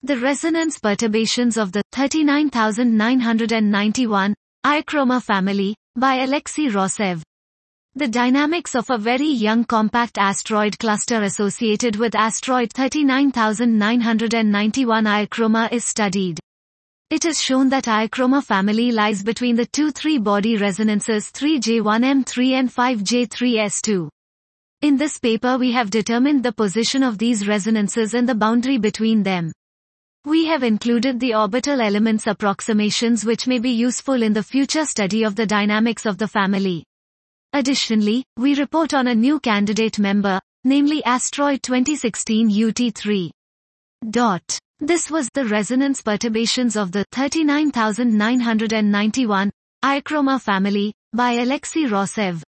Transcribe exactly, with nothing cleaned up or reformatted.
The resonance perturbations of the thirty-nine thousand nine hundred ninety-one Iochroma family, by Alexei Rosev. The dynamics of a very young compact asteroid cluster associated with asteroid thirty-nine thousand nine hundred ninety-one Iochroma is studied. It is shown that Iochroma family lies between the two three body resonances three J one M three and five J three S two. In this paper we have determined the position of these resonances and the boundary between them. We have included the orbital elements approximations which may be useful in the future study of the dynamics of the family. Additionally, we report on a new candidate member, namely asteroid twenty sixteen U T three. Dot. This was the resonance perturbations of the thirty-nine thousand nine hundred ninety-one Iochroma family, by Alexei Rosev.